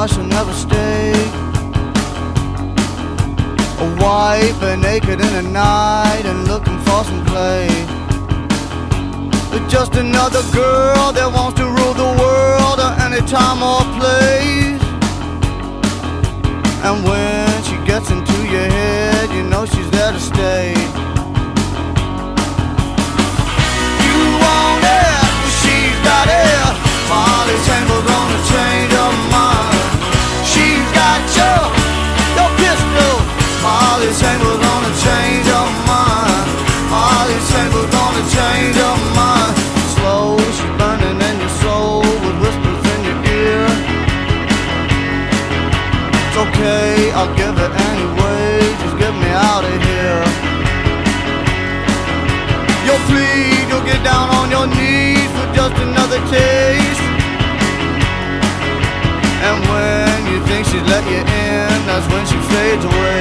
sure she'll never stay. A wife but naked in the night and looking for some play. But just another girl that wants to rule the world at any time or place. And when she gets into your head, you know she's there to stay. You want it, but she's got it. Molly Tangle's gonna change her mind. She's got your pistol. Molly Tangle's gonna change her mind. Molly Tangle's gonna change her mind. Slow, she's burning in your soul with whispers in your ear. It's okay, I'll give it anyway. Just get me out of here. You'll plead, you'll get down on your knees for just another taste. And when you think she's let you in, that's when she fades away.